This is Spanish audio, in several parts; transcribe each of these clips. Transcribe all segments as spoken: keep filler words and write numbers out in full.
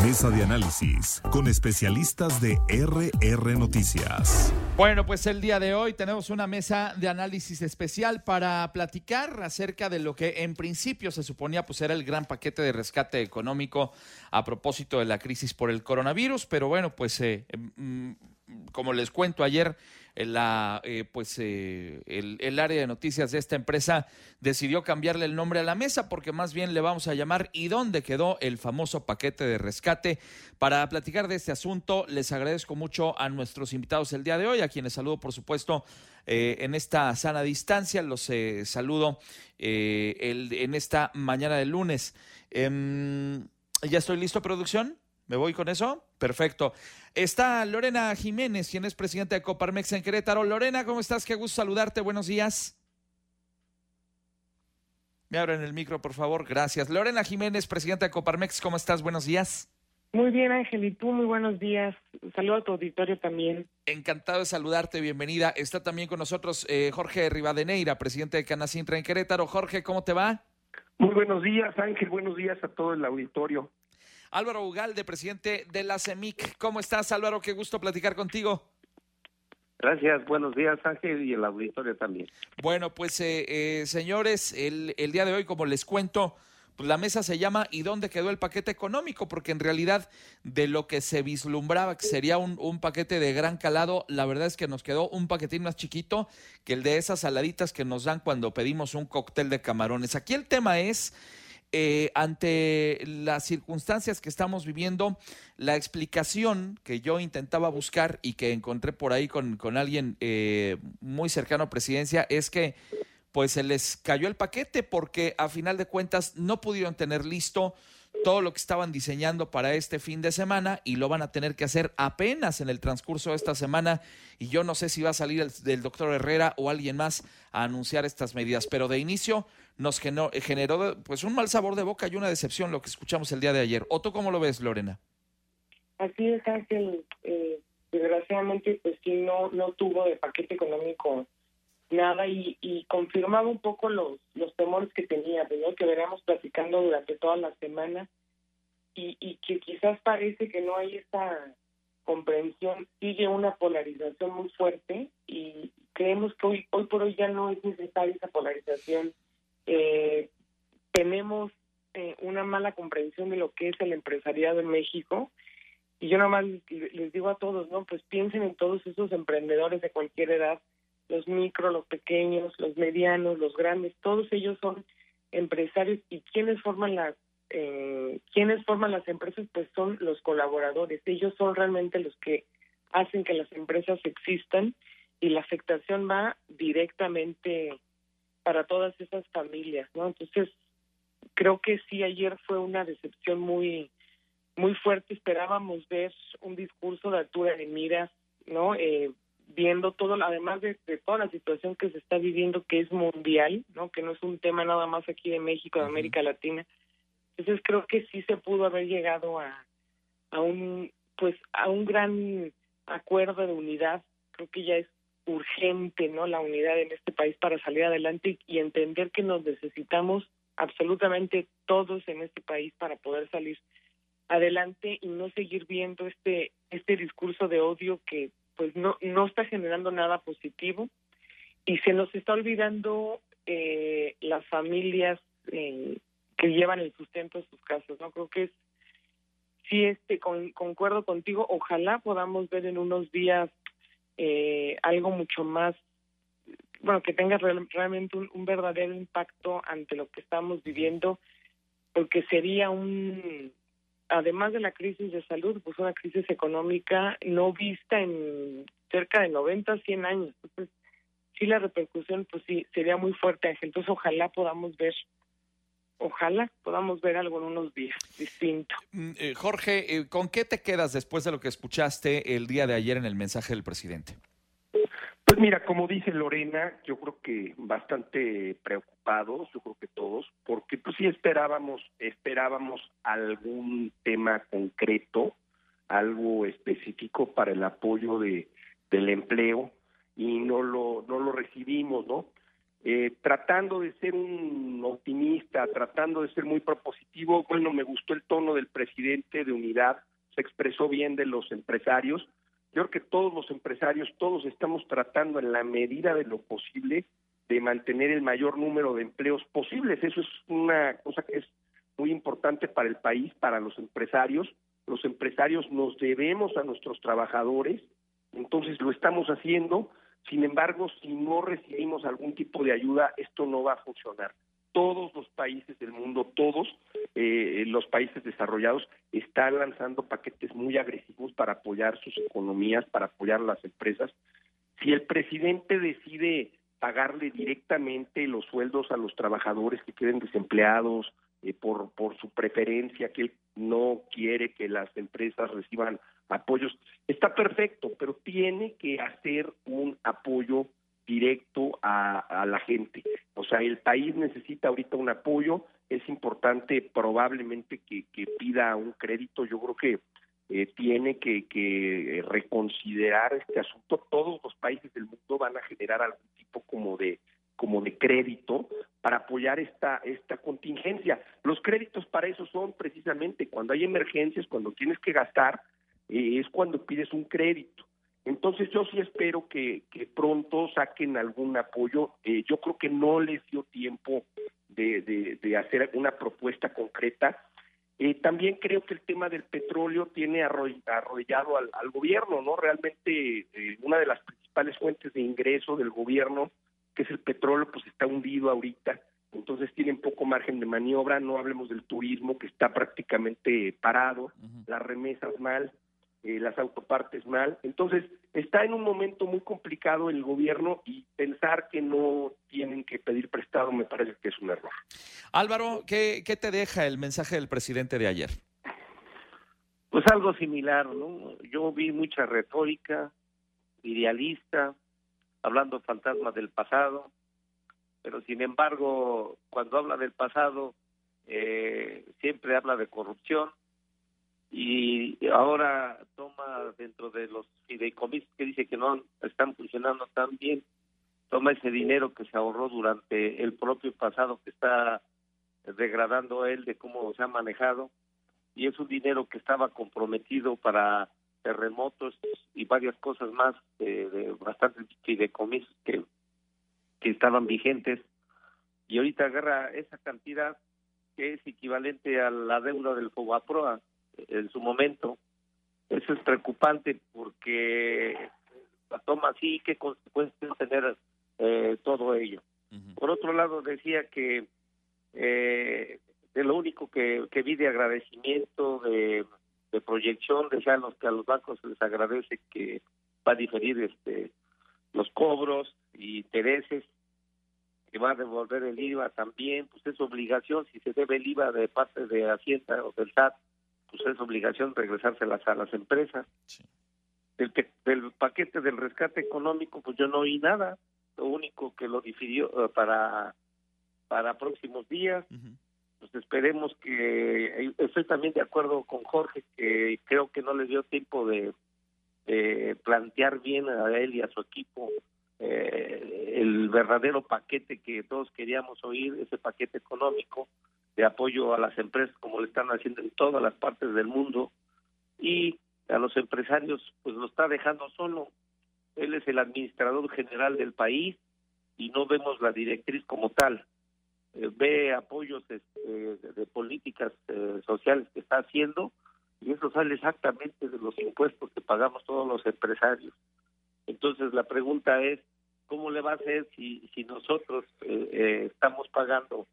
Mesa de análisis con especialistas de R R Noticias. Bueno, pues el día de hoy tenemos una mesa de análisis especial para platicar acerca de lo que en principio se suponía pues era el gran paquete de rescate económico a propósito de la crisis por el coronavirus, pero bueno, pues eh, mm, como les cuento ayer, la, eh, pues eh, el, el área de noticias de esta empresa decidió cambiarle el nombre a la mesa porque más bien le vamos a llamar ¿y dónde quedó el famoso paquete de rescate? Para platicar de este asunto les agradezco mucho a nuestros invitados el día de hoy, a quienes saludo por supuesto eh, en esta sana distancia, los eh, saludo eh, el, en esta mañana de lunes. Eh, ¿Ya estoy listo, producción? ¿Me voy con eso? Perfecto. Está Lorena Jiménez, quien es presidenta de Coparmex en Querétaro. Lorena, ¿cómo estás? Qué gusto saludarte. Buenos días. Me abren el micro, por favor. Gracias. Lorena Jiménez, presidenta de Coparmex. ¿Cómo estás? Buenos días. Muy bien, Ángel. ¿Y tú? Muy buenos días. Saludo a tu auditorio también. Encantado de saludarte. Bienvenida. Está también con nosotros eh, Jorge Rivadeneira, presidente de Canacintra en Querétaro. Jorge, ¿cómo te va? Muy buenos días, Ángel. Buenos días a todo el auditorio. Álvaro Ugalde, presidente de la CEMIC. ¿Cómo estás, Álvaro? Qué gusto platicar contigo. Gracias, buenos días, Ángel, y el auditorio también. Bueno, pues, eh, eh, señores, el, el día de hoy, como les cuento, pues la mesa se llama ¿y dónde quedó el paquete económico? Porque en realidad de lo que se vislumbraba que sería un, un paquete de gran calado, la verdad es que nos quedó un paquetín más chiquito que el de esas saladitas que nos dan cuando pedimos un cóctel de camarones. Aquí el tema es... Eh, ante las circunstancias que estamos viviendo, la explicación que yo intentaba buscar y que encontré por ahí con, con alguien eh, muy cercano a Presidencia es que pues se les cayó el paquete porque a final de cuentas no pudieron tener listo todo lo que estaban diseñando para este fin de semana y lo van a tener que hacer apenas en el transcurso de esta semana y yo no sé si va a salir el, el doctor Herrera o alguien más a anunciar estas medidas, pero de inicio nos generó, generó pues un mal sabor de boca y una decepción lo que escuchamos el día de ayer. ¿O tú cómo lo ves, Lorena? Así es, Ángel. Eh, desgraciadamente, pues sí, no no tuvo de paquete económico nada y, y confirmaba un poco los los temores que tenía, ¿no? Que veníamos platicando durante toda la semana y, y que quizás parece que no hay esta comprensión, sigue una polarización muy fuerte y creemos que hoy hoy por hoy ya no es necesaria esa polarización. Eh, tenemos eh, una mala comprensión de lo que es el empresariado en México y yo nada más les, les digo a todos, no, pues piensen en todos esos emprendedores de cualquier edad, los micro, los pequeños, los medianos, los grandes, todos ellos son empresarios y quienes forman las eh, quienes forman las empresas pues son los colaboradores, ellos son realmente los que hacen que las empresas existan y la afectación va directamente para todas esas familias, ¿no? Entonces, creo que sí, ayer fue una decepción muy muy fuerte. Esperábamos ver un discurso de altura de miras, ¿no? Eh, viendo todo, además de, de toda la situación que se está viviendo, que es mundial, ¿no? Que no es un tema nada más aquí de México, de América Latina. Entonces, creo que sí se pudo haber llegado a, a un, pues, a un gran acuerdo de unidad. Creo que ya es urgente, ¿no? La unidad en este país para salir adelante y entender que nos necesitamos absolutamente todos en este país para poder salir adelante y no seguir viendo este este discurso de odio que pues no no está generando nada positivo y se nos está olvidando eh, las familias eh, que llevan el sustento de sus casas, ¿no? Creo que es sí este con, concuerdo contigo, ojalá podamos ver en unos días Eh, algo mucho más, bueno, que tenga real, realmente un, un verdadero impacto ante lo que estamos viviendo, porque sería un, además de la crisis de salud, pues una crisis económica no vista en cerca de noventa, cien años. Entonces, sí la repercusión, pues sí, sería muy fuerte, Ángel. Entonces, ojalá podamos ver Ojalá podamos ver algo en unos días distinto. Eh, Jorge, eh, ¿con qué te quedas después de lo que escuchaste el día de ayer en el mensaje del presidente? Pues mira, como dice Lorena, yo creo que bastante preocupados, yo creo que todos, porque pues sí esperábamos, esperábamos algún tema concreto, algo específico para el apoyo de del empleo y no lo no lo recibimos, ¿no? eh, tratando de ser un optimista, tratando de ser muy propositivo. Bueno, me gustó el tono del presidente de Unidad, se expresó bien de los empresarios. Yo creo que todos los empresarios, todos estamos tratando en la medida de lo posible de mantener el mayor número de empleos posibles. Eso es una cosa que es muy importante para el país, para los empresarios. Los empresarios nos debemos a nuestros trabajadores, entonces lo estamos haciendo. Sin embargo, si no recibimos algún tipo de ayuda, esto no va a funcionar. Todos los países del mundo, todos eh, los países desarrollados están lanzando paquetes muy agresivos para apoyar sus economías, para apoyar a las empresas. Si el presidente decide pagarle directamente los sueldos a los trabajadores que queden desempleados eh, por, por su preferencia, que él no quiere que las empresas reciban apoyos, está perfecto, pero tiene que hacer un apoyo directo a, a la gente. O sea, el país necesita ahorita un apoyo, es importante probablemente que, que pida un crédito. Yo creo que eh, tiene que, que reconsiderar este asunto. Todos los países del mundo van a generar algún tipo como de como de crédito para apoyar esta esta contingencia. Los créditos para eso son precisamente cuando hay emergencias, cuando tienes que gastar, eh, es cuando pides un crédito. Entonces yo sí espero que, que pronto saquen algún apoyo. Eh, yo creo que no les dio tiempo de, de, de hacer una propuesta concreta. Eh, también creo que el tema del petróleo tiene arrollado al, al gobierno, ¿no? Realmente eh, una de las principales fuentes de ingreso del gobierno, que es el petróleo, pues está hundido ahorita. Entonces tienen poco margen de maniobra. No hablemos del turismo, que está prácticamente parado, uh-huh. Las remesas mal. Eh, las autopartes mal. Entonces, está en un momento muy complicado el gobierno y pensar que no tienen que pedir prestado me parece que es un error. Álvaro, ¿qué, qué te deja el mensaje del presidente de ayer? Pues algo similar, ¿no? Yo vi mucha retórica, idealista, hablando fantasmas del pasado, pero sin embargo, cuando habla del pasado, eh, siempre habla de corrupción, y ahora toma dentro de los fideicomisos que dice que no están funcionando tan bien, toma ese dinero que se ahorró durante el propio pasado que está degradando él de cómo se ha manejado, y es un dinero que estaba comprometido para terremotos y varias cosas más de, de bastantes fideicomisos que, que estaban vigentes, y ahorita agarra esa cantidad que es equivalente a la deuda del Fobaproa en su momento. Eso es preocupante porque la toma así, ¿qué consecuencias tener eh, todo ello? Uh-huh. Por otro lado, decía que eh, de lo único que, que vi de agradecimiento, de, de proyección, decía los que a los bancos se les agradece que va a diferir este los cobros y intereses, que va a devolver el I V A también, pues es obligación, si se debe el I V A de parte de Hacienda o del S A T, pues es obligación regresárselas a las empresas. Sí. Del, del paquete del rescate económico, pues yo no oí nada, lo único que lo difirió uh, para para próximos días. Uh-huh. Pues esperemos que, estoy también de acuerdo con Jorge, que creo que no les dio tiempo de, de plantear bien a él y a su equipo eh, el verdadero paquete que todos queríamos oír, ese paquete económico de apoyo a las empresas como lo están haciendo en todas las partes del mundo, y a los empresarios pues lo está dejando solo. Él es el administrador general del país y no vemos la directriz como tal. Eh, ve apoyos eh, de, de políticas eh, sociales que está haciendo, y eso sale exactamente de los impuestos que pagamos todos los empresarios. Entonces la pregunta es, ¿cómo le va a hacer si, si nosotros eh, eh, estamos pagando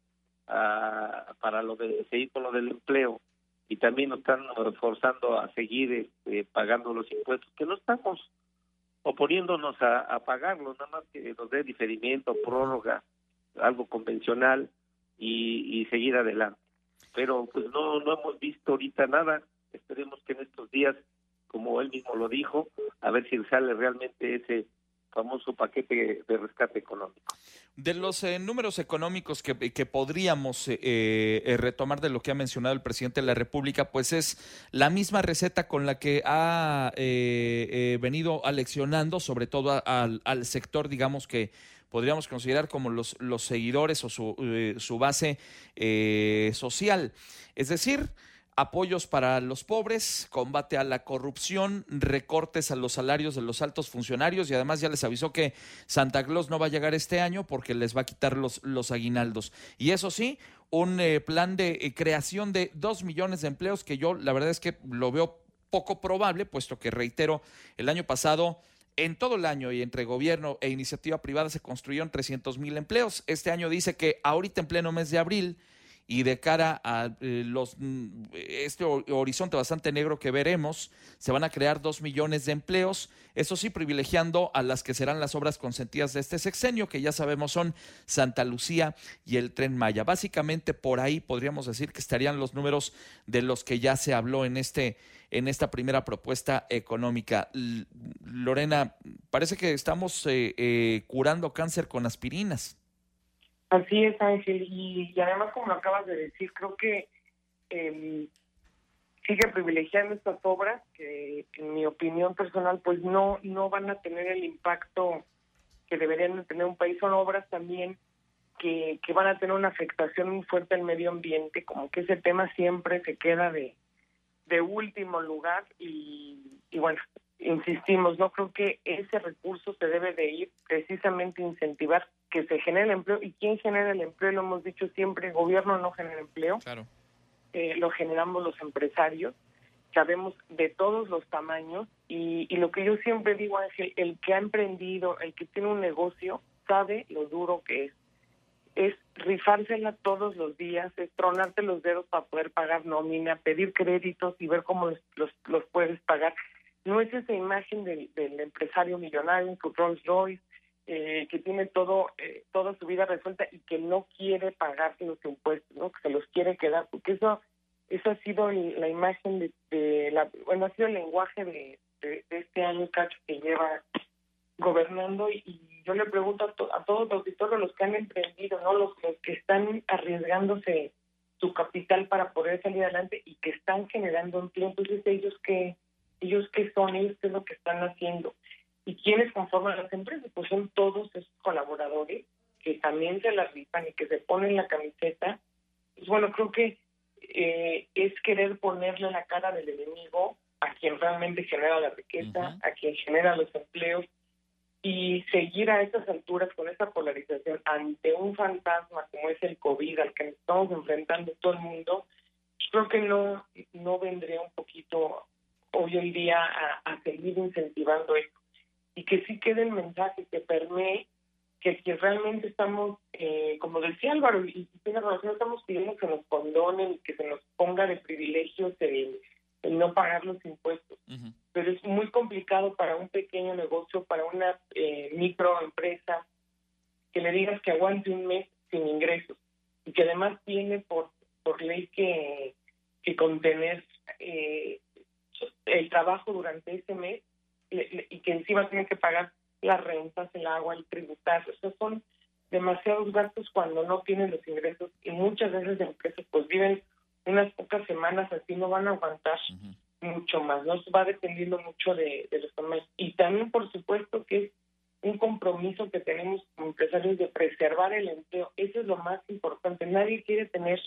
a, para lo de seguir con lo del empleo, y también nos están forzando a seguir este, pagando los impuestos, que no estamos oponiéndonos a, a pagarlos, nada más que nos dé diferimiento, prórroga, algo convencional, y, y seguir adelante? Pero pues no no hemos visto ahorita nada. Esperemos que en estos días, como él mismo lo dijo, a ver si sale realmente ese famoso paquete de rescate económico. De los eh, números económicos que, que podríamos eh, eh, retomar de lo que ha mencionado el presidente de la República, pues es la misma receta con la que ha eh, eh, venido aleccionando, sobre todo a, a, al sector, digamos que podríamos considerar como los, los seguidores o su, eh, su base eh, social. Es decir, apoyos para los pobres, combate a la corrupción, recortes a los salarios de los altos funcionarios y además ya les avisó que Santa Claus no va a llegar este año porque les va a quitar los, los aguinaldos. Y eso sí, un eh, plan de eh, creación de dos millones de empleos que yo la verdad es que lo veo poco probable, puesto que, reitero, el año pasado, en todo el año y entre gobierno e iniciativa privada se construyeron trescientos mil empleos. Este año dice que ahorita en pleno mes de abril y de cara a eh, los este horizonte bastante negro que veremos, se van a crear dos millones de empleos, eso sí, privilegiando a las que serán las obras consentidas de este sexenio, que ya sabemos son Santa Lucía y el Tren Maya. Básicamente por ahí podríamos decir que estarían los números de los que ya se habló en este en esta primera propuesta económica. L- Lorena, parece que estamos eh, eh, curando cáncer con aspirinas. Así es, Ángel, y, y además, como lo acabas de decir, creo que eh, sigue privilegiando estas obras que, en mi opinión personal, pues no no van a tener el impacto que deberían de tener un país. Son obras también que, que van a tener una afectación muy fuerte al medio ambiente, como que ese tema siempre se queda de, de último lugar y, y bueno, insistimos, no creo que ese recurso se debe de ir precisamente a incentivar que se genere el empleo. ¿Y quién genera el empleo? Lo hemos dicho siempre, el gobierno no genera empleo, Claro. eh, lo generamos los empresarios, sabemos de todos los tamaños y, y lo que yo siempre digo, Ángel, el que ha emprendido, el que tiene un negocio, sabe lo duro que es. Es rifársela todos los días, es tronarte los dedos para poder pagar nómina, pedir créditos y ver cómo los, los, los puedes pagar. No es esa imagen del, del empresario millonario con Rolls Royce, eh, que tiene todo eh, toda su vida resuelta y que no quiere pagar los impuestos, ¿no? Que se los quiere quedar, porque eso eso ha sido la imagen de, de la, bueno, ha sido el lenguaje de, de, de este año, Cacho, que lleva gobernando, y, y yo le pregunto a, to, a todos los auditores, los que han emprendido, no los, los que están arriesgándose su capital para poder salir adelante y que están generando empleo, entonces ellos que ellos qué son, ellos qué es lo que están haciendo. ¿Y quiénes conforman las empresas? Pues son todos esos colaboradores que también se las rifan y que se ponen la camiseta. Pues bueno, creo que eh, es querer ponerle la cara del enemigo a quien realmente genera la riqueza, uh-huh. a quien genera los empleos, y seguir a estas alturas con esta polarización ante un fantasma como es el COVID al que nos estamos enfrentando todo el mundo, creo que no, no vendría un poquito hoy en día a, a seguir incentivando esto. Y que sí quede el mensaje, que permee que, que realmente estamos, eh, como decía Álvaro, y tiene razón, no estamos pidiendo que nos condonen, que se nos ponga de privilegios el, el no pagar los impuestos. Uh-huh. Pero es muy complicado para un pequeño negocio, para una eh, microempresa, que le digas que aguante un mes sin ingresos y que además tiene por, por ley que, que contener eh, el trabajo durante ese mes y que encima tienen que pagar las rentas, el agua, el tributar. Esos son demasiados gastos cuando no tienen los ingresos, y muchas veces las empresas pues viven unas pocas semanas así, no van a aguantar uh-huh. mucho más, no va dependiendo mucho de, de los tamaños. Y también, por supuesto, que es un compromiso que tenemos como empresarios de preservar el empleo. Eso es lo más importante. Nadie quiere tener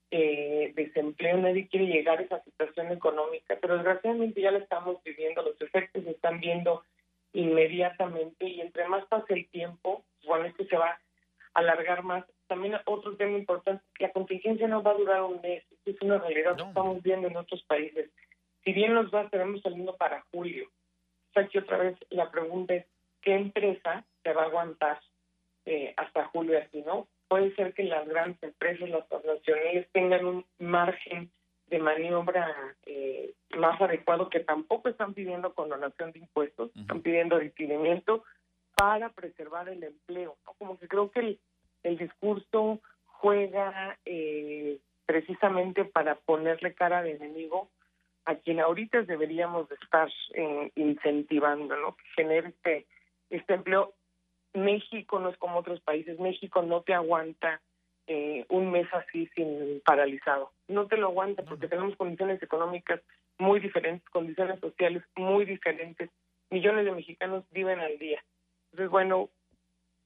eh, desempleo, nadie quiere llegar a esa situación económica, pero desgraciadamente ya la estamos viviendo, los efectos se están viendo inmediatamente, y entre más pase el tiempo, bueno, esto se va a alargar más. También otro tema importante, la contingencia no va a durar un mes, esto es una realidad que no. estamos viendo en otros países. Si bien nos va, estaremos saliendo para julio. O sea, que otra vez la pregunta es, ¿qué empresa se va a aguantar eh, hasta julio así, no? Puede ser que las grandes empresas, las transnacionales, tengan un margen de maniobra eh, más adecuado, que tampoco están pidiendo condonación de impuestos, uh-huh. están pidiendo requerimiento para preservar el empleo, ¿no? Como que creo que el, el discurso juega eh, precisamente para ponerle cara de enemigo a quien ahorita deberíamos de estar eh, incentivando, ¿no? Que genere este, este empleo. México no es como otros países. México no te aguanta eh, un mes así sin paralizado. No te lo aguanta porque tenemos condiciones económicas muy diferentes, condiciones sociales muy diferentes. Millones de mexicanos viven al día. Entonces, bueno,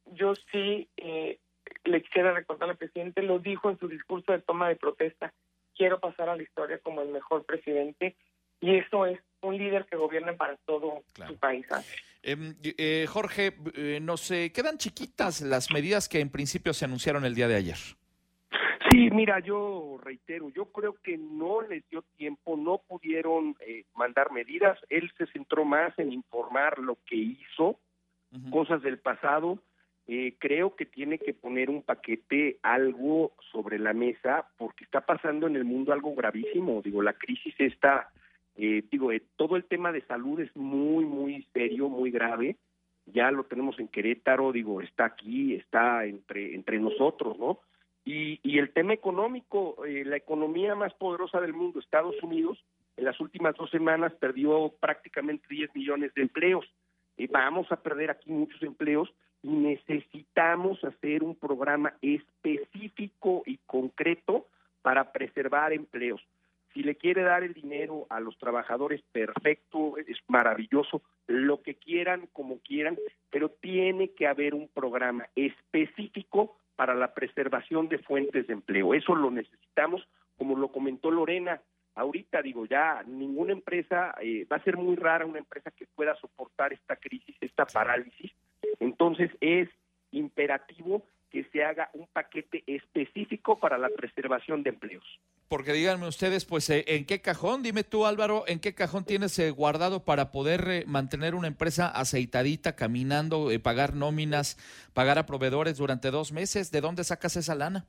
yo sí eh, le quisiera recordar al presidente, lo dijo en su discurso de toma de protesta, quiero pasar a la historia como el mejor presidente, y eso es un líder que gobierne para todo claro. su país. Eh, eh, Jorge, eh, nos eh, quedan chiquitas las medidas que en principio se anunciaron el día de ayer. Sí, mira, yo reitero, yo creo que no les dio tiempo, no pudieron eh, mandar medidas, él se centró más en informar lo que hizo, uh-huh. cosas del pasado. Eh, creo que tiene que poner un paquete, algo sobre la mesa, porque está pasando en el mundo algo gravísimo. Digo, la crisis está, eh, digo, eh, todo el tema de salud es muy, muy serio, muy grave. Ya lo tenemos en Querétaro, digo, está aquí, está entre entre nosotros, ¿no? Y, y el tema económico, eh, la economía más poderosa del mundo, Estados Unidos, en las últimas dos semanas perdió prácticamente diez millones de empleos. Eh, vamos a perder aquí muchos empleos y necesitamos hacer un programa específico y concreto para preservar empleos. Si le quiere dar el dinero a los trabajadores, perfecto, es maravilloso, lo que quieran, como quieran, pero tiene que haber un programa específico para la preservación de fuentes de empleo. Eso lo necesitamos, como lo comentó Lorena. Ahorita, digo, ya ninguna empresa, eh, va a ser muy rara una empresa que pueda soportar esta crisis, esta parálisis. Entonces es imperativo que se haga un paquete específico para la preservación de empleos. Porque díganme ustedes, pues, eh, ¿en qué cajón? Dime tú, Álvaro, ¿en qué cajón tienes eh, guardado para poder eh, mantener una empresa aceitadita, caminando, eh, pagar nóminas, pagar a proveedores durante dos meses? ¿De dónde sacas esa lana?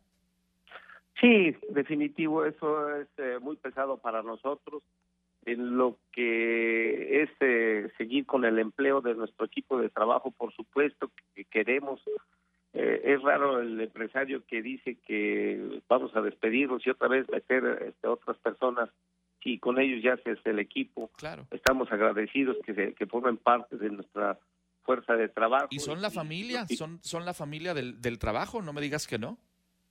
Sí, definitivo, eso es eh, muy pesado para nosotros. En lo que es eh, seguir con el empleo de nuestro equipo de trabajo, por supuesto que queremos. Eh, es raro el empresario que dice que vamos a despedirlos y otra vez meter este, otras personas, y con ellos ya se hace el equipo. Claro. Estamos agradecidos que, se, que formen parte de nuestra fuerza de trabajo. ¿Y son la familia? Y, ¿Son, son la familia del, del trabajo? No me digas que no.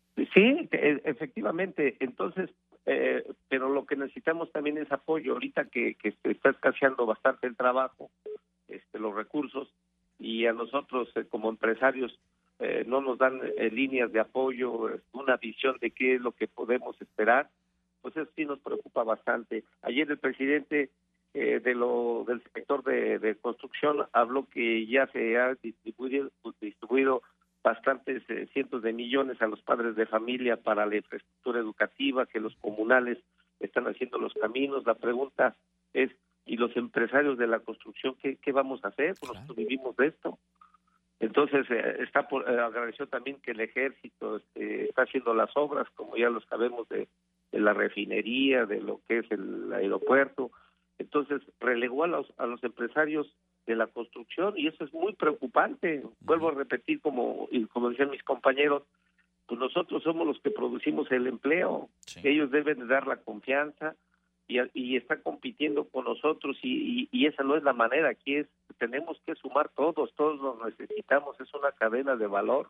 Sí, efectivamente. Entonces, eh, pero lo que necesitamos también es apoyo. Ahorita que, que se está escaseando bastante el trabajo, este, los recursos, y a nosotros eh, como empresarios eh, no nos dan eh, líneas de apoyo, eh, una visión de qué es lo que podemos esperar, pues eso sí nos preocupa bastante. Ayer el presidente eh, de lo del sector de, de construcción habló que ya se ha distribuido, distribuido bastantes eh, cientos de millones a los padres de familia para la infraestructura educativa, que los comunales están haciendo los caminos. La pregunta es, ¿y los empresarios de la construcción qué, qué vamos a hacer? Pues nosotros vivimos de esto. Entonces, eh, está por, eh, agradeció también que el ejército este, está haciendo las obras, como ya lo sabemos, de, de la refinería, de lo que es el aeropuerto. Entonces, relegó a los, a los empresarios de la construcción, y eso es muy preocupante. Vuelvo a repetir, como, y como decían mis compañeros, pues nosotros somos los que producimos el empleo. Sí. Ellos deben de dar la confianza y, y están compitiendo con nosotros, y, y, y esa no es la manera. Aquí es, tenemos que sumar todos, todos los necesitamos, es una cadena de valor,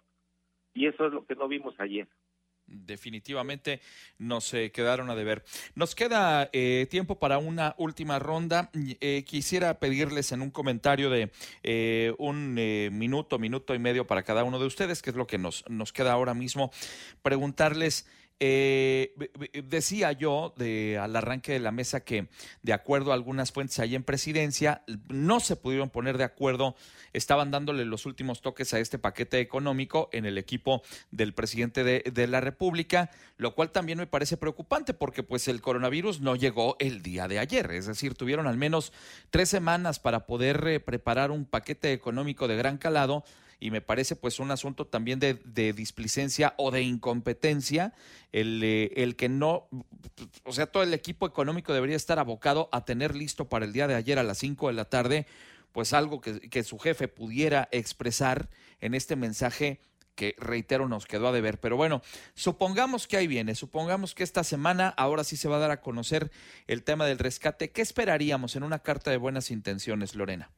y eso es lo que no vimos ayer. Definitivamente nos eh, quedaron a deber. Nos queda eh, tiempo para una última ronda. Eh, quisiera pedirles en un comentario de eh, un eh, minuto, minuto y medio para cada uno de ustedes, que es lo que nos, nos queda ahora mismo, preguntarles. Eh, decía yo de, al arranque de la mesa que de acuerdo a algunas fuentes ahí en Presidencia no se pudieron poner de acuerdo, estaban dándole los últimos toques a este paquete económico en el equipo del presidente de, de la República, lo cual también me parece preocupante porque pues el coronavirus no llegó el día de ayer, es decir, tuvieron al menos tres semanas para poder eh, preparar un paquete económico de gran calado. Y me parece pues un asunto también de, de displicencia o de incompetencia, el, eh, el que no, o sea, todo el equipo económico debería estar abocado a tener listo para el día de ayer a las cinco de la tarde, pues algo que, que su jefe pudiera expresar en este mensaje que, reitero, nos quedó a deber. Pero bueno, supongamos que ahí viene, supongamos que esta semana ahora sí se va a dar a conocer el tema del rescate. ¿Qué esperaríamos en una carta de buenas intenciones, Lorena?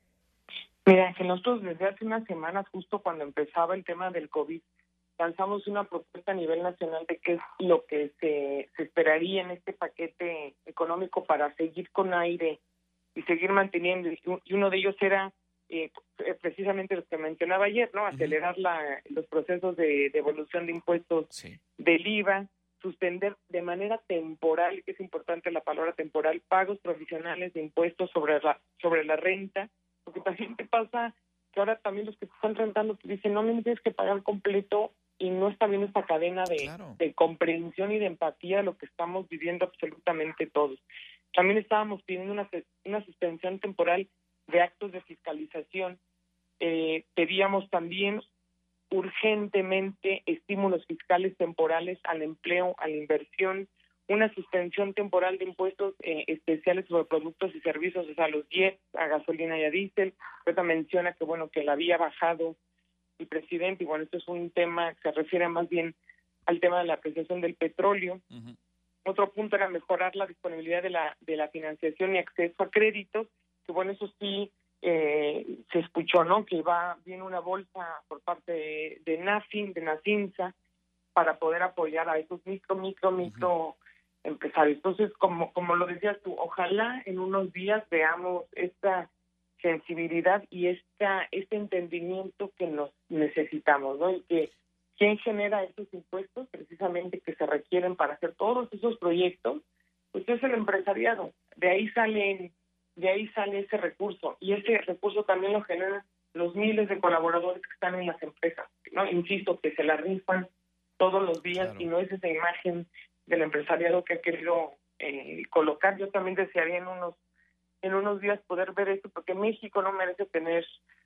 Mira, que nosotros desde hace unas semanas, justo cuando empezaba el tema del COVID, lanzamos una propuesta a nivel nacional de qué es lo que se, se esperaría en este paquete económico para seguir con aire y seguir manteniendo. Y uno de ellos era eh, precisamente los que mencionaba ayer, ¿no? Acelerar uh-huh. la, los procesos de devolución de impuestos sí. del I V A, suspender de manera temporal, que es importante la palabra temporal, pagos provisionales de impuestos sobre la sobre la renta, porque también te pasa que ahora también los que te están rentando te dicen, no me tienes que pagar completo, y no está bien esta cadena de, claro. de comprensión y de empatía de lo que estamos viviendo absolutamente todos. También estábamos pidiendo una, una suspensión temporal de actos de fiscalización. Eh, pedíamos también urgentemente estímulos fiscales temporales al empleo, a la inversión, una suspensión temporal de impuestos eh, especiales sobre productos y servicios, o sea, los I E P, a gasolina y a diésel. Ahorita menciona que, bueno, que la había bajado el presidente, y bueno, esto es un tema que se refiere más bien al tema de la apreciación del petróleo. Uh-huh. Otro punto era mejorar la disponibilidad de la de la financiación y acceso a créditos, que bueno, eso sí eh, se escuchó, ¿no? Que va viene una bolsa por parte de, de NAFIN, de NACINSA, para poder apoyar a esos micro, micro, micro uh-huh. empresarios. Entonces, como como lo decías tú, ojalá en unos días veamos esta sensibilidad y esta este entendimiento que nos necesitamos, ¿no? Y que quién genera esos impuestos precisamente que se requieren para hacer todos esos proyectos, pues es el empresariado. De ahí salen, de ahí sale ese recurso, y ese recurso también lo generan los miles de colaboradores que están en las empresas, ¿no? Insisto, que se la rifan todos los días, claro. y no es esa imagen del empresariado que ha querido eh, colocar. Yo también desearía en unos en unos días poder ver esto, porque México no merece tener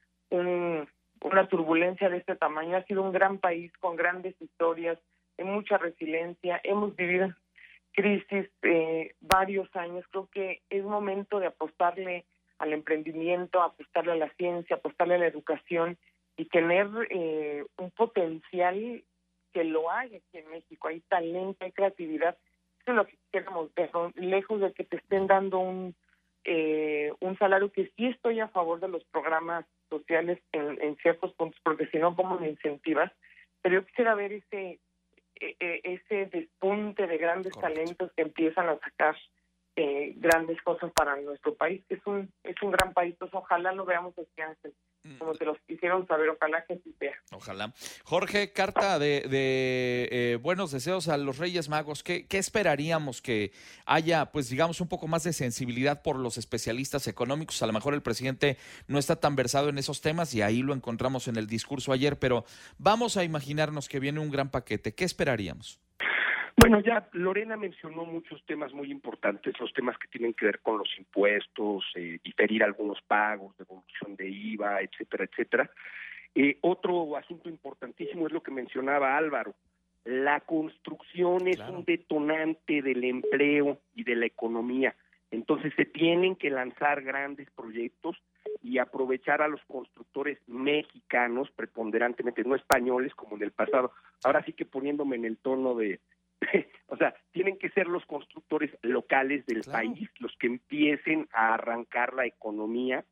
un, una turbulencia de este tamaño. Ha sido un gran país con grandes historias, de mucha resiliencia. Hemos vivido crisis eh, varios años. Creo que es momento de apostarle al emprendimiento, apostarle a la ciencia, apostarle a la educación y tener eh, un potencial que lo hay aquí en México. Hay talento, hay creatividad. Eso es lo que queremos ver, ¿no? Lejos de que te estén dando un Eh, un salario, que sí estoy a favor de los programas sociales en, en ciertos puntos, porque si no, ¿cómo me incentivas? Pero yo quisiera ver ese eh, ese despunte de grandes Correcto. talentos que empiezan a sacar eh, grandes cosas para nuestro país, que es un es un gran país. Pues ojalá lo veamos así, Ángel, como te los quisieron saber, ojalá que sí sea. Ojalá. Jorge, carta de, de eh, buenos deseos a los Reyes Magos. ¿Qué, ¿Qué esperaríamos que haya, pues digamos, un poco más de sensibilidad por los especialistas económicos? A lo mejor el presidente no está tan versado en esos temas y ahí lo encontramos en el discurso ayer, pero vamos a imaginarnos que viene un gran paquete. ¿Qué esperaríamos? Bueno, ya Lorena mencionó muchos temas muy importantes, los temas que tienen que ver con los impuestos, eh, diferir algunos pagos, devolución de I V A, etcétera, etcétera. Eh, otro asunto importantísimo es lo que mencionaba Álvaro. La construcción es claro. un detonante del empleo y de la economía. Entonces se tienen que lanzar grandes proyectos y aprovechar a los constructores mexicanos, preponderantemente, no españoles como en el pasado. Ahora sí que poniéndome en el tono de... o sea, tienen que ser los constructores locales del claro. país los que empiecen a arrancar la economía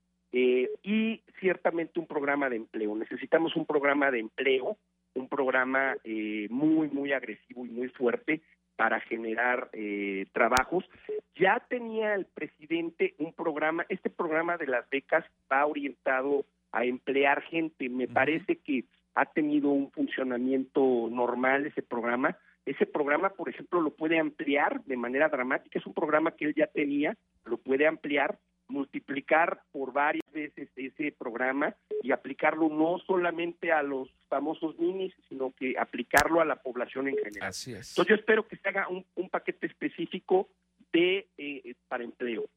eh, y ciertamente un programa de empleo. Necesitamos un programa de empleo, un programa eh, muy, muy agresivo y muy fuerte para generar eh, trabajos. Ya tenía el presidente un programa, este programa de las becas va orientado a emplear gente. Me uh-huh. parece que ha tenido un funcionamiento normal ese programa. Ese programa, por ejemplo, lo puede ampliar de manera dramática. Es un programa que él ya tenía, lo puede ampliar, multiplicar por varias veces ese programa y aplicarlo no solamente a los famosos ninis, sino que aplicarlo a la población en general. Así es. Entonces yo espero que se haga un, un paquete específico de eh, para empleo.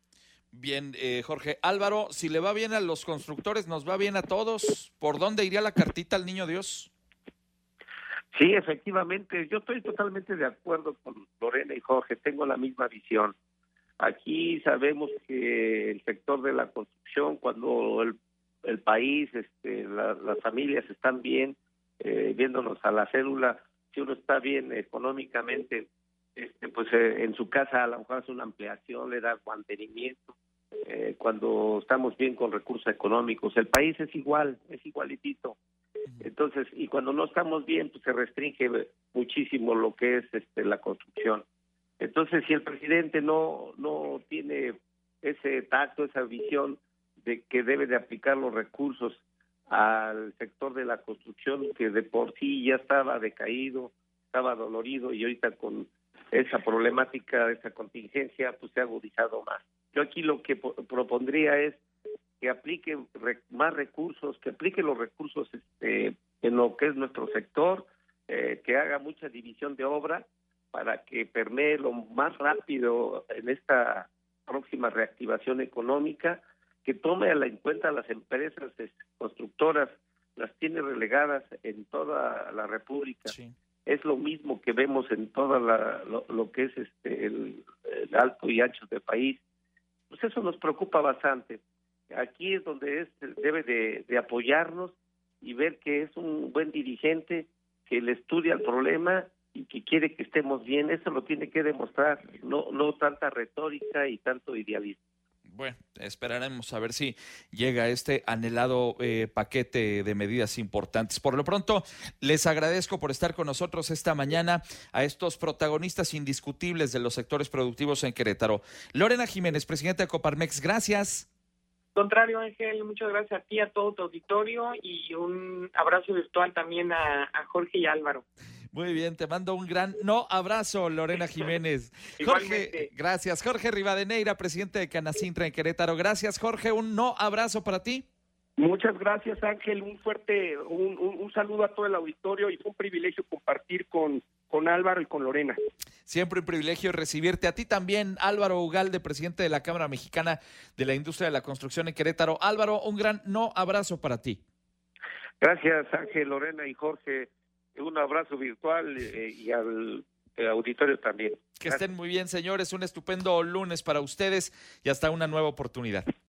Bien, eh, Jorge. Álvaro, si le va bien a los constructores, nos va bien a todos. ¿Por dónde iría la cartita al Niño Dios? Sí, efectivamente, yo estoy totalmente de acuerdo con Lorena y Jorge, tengo la misma visión. Aquí sabemos que el sector de la construcción, cuando el, el país, este, la, las familias están bien, eh, viéndonos a la cédula, si uno está bien económicamente, este, pues eh, en su casa a lo mejor hace una ampliación, le da mantenimiento. Eh, cuando estamos bien con recursos económicos, el país es igual, es igualitito. Entonces, y cuando no estamos bien, pues se restringe muchísimo lo que es este la construcción. Entonces, si el presidente no no tiene ese tacto, esa visión de que debe de aplicar los recursos al sector de la construcción, que de por sí ya estaba decaído, estaba dolorido, y ahorita con esa problemática, esa contingencia, pues se ha agudizado más. Yo aquí lo que propondría es que aplique re- más recursos, que aplique los recursos este, en lo que es nuestro sector, eh, que haga mucha división de obra para que permee lo más rápido en esta próxima reactivación económica, que tome a la, en cuenta las empresas constructoras, las tiene relegadas en toda la República. Sí. Es lo mismo que vemos en toda la, lo, lo que es este el, el alto y ancho del país. Pues eso nos preocupa bastante. Aquí es donde es debe de, de apoyarnos y ver que es un buen dirigente, que le estudia el problema y que quiere que estemos bien. Eso lo tiene que demostrar, no no tanta retórica y tanto idealismo. Bueno, esperaremos a ver si llega este anhelado eh, paquete de medidas importantes. Por lo pronto, les agradezco por estar con nosotros esta mañana a estos protagonistas indiscutibles de los sectores productivos en Querétaro. Lorena Jiménez, presidenta de Coparmex, gracias. Contrario, Ángel, muchas gracias a ti, a todo tu auditorio, y un abrazo virtual también a, a Jorge y Álvaro. Muy bien, te mando un gran no abrazo, Lorena Jiménez. Jorge, gracias. Jorge Rivadeneira, presidente de Canacintra en Querétaro. Gracias, Jorge. Un no abrazo para ti. Muchas gracias, Ángel. Un fuerte, un, un, un saludo a todo el auditorio, y fue un privilegio compartir con, con Álvaro y con Lorena. Siempre un privilegio recibirte. A ti también, Álvaro Ugalde, presidente de la Cámara Mexicana de la Industria de la Construcción en Querétaro. Álvaro, un gran no abrazo para ti. Gracias, Ángel, Lorena y Jorge. Un abrazo virtual eh, y al eh, auditorio también. Que estén muy bien, señores. Un estupendo lunes para ustedes y hasta una nueva oportunidad.